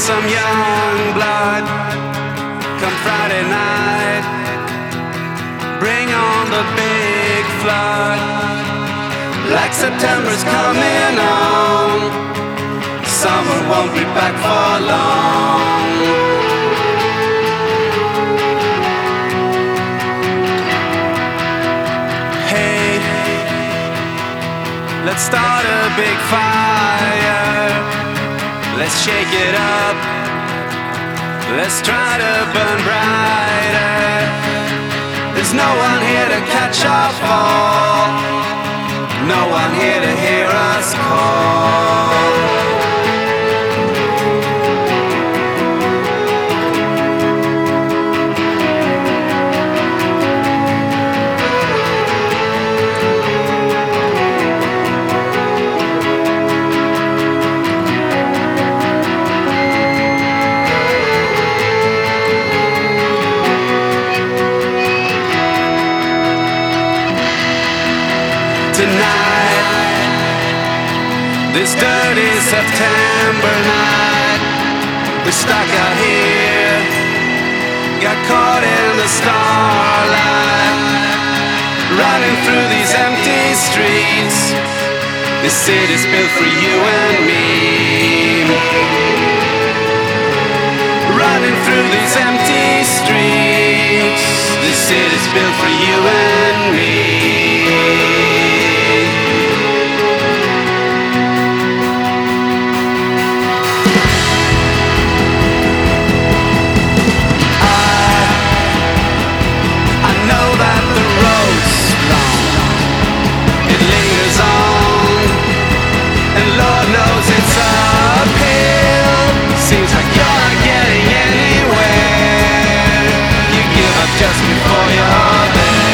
some young blood. Come Friday night, bring on the big flood. Like September's coming on, summer won't be back for long. Hey, let's start a big fire. Let's shake it up. Let's try to burn brighter. There's no one here to catch our fall. No one here to hear us call. Tonight, this dirty September night, we're stuck out here, got caught in the starlight, running through these empty streets. This city's built for you and me. Running through these empty streets. This city's built for you and me. Just before you're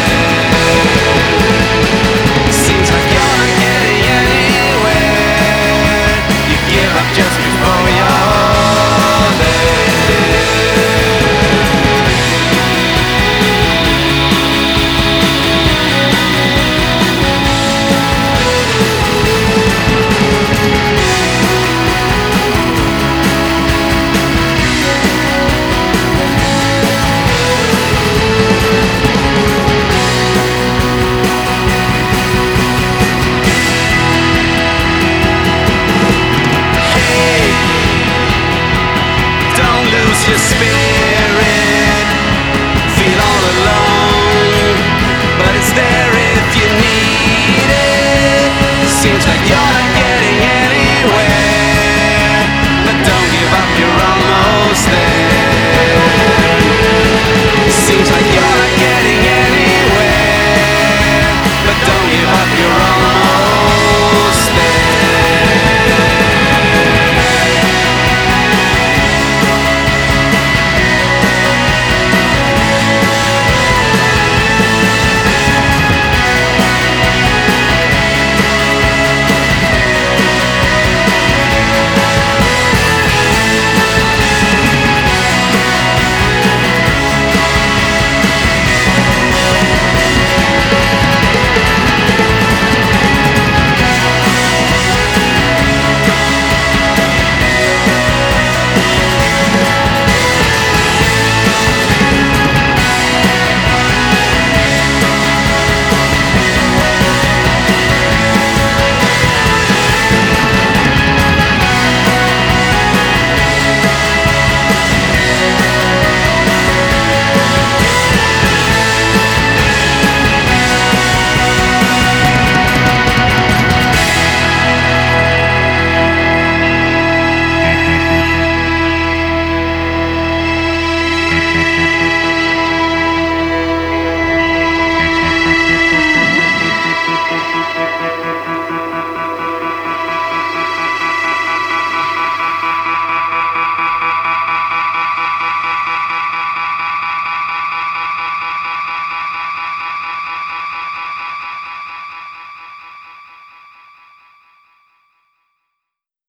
there, seems like you're not getting anywhere. You give up just before you're there. Your spirit, feel all alone, but it's there if you need it. Seems like you're not getting anywhere, but don't give up, you're almost there. Seems like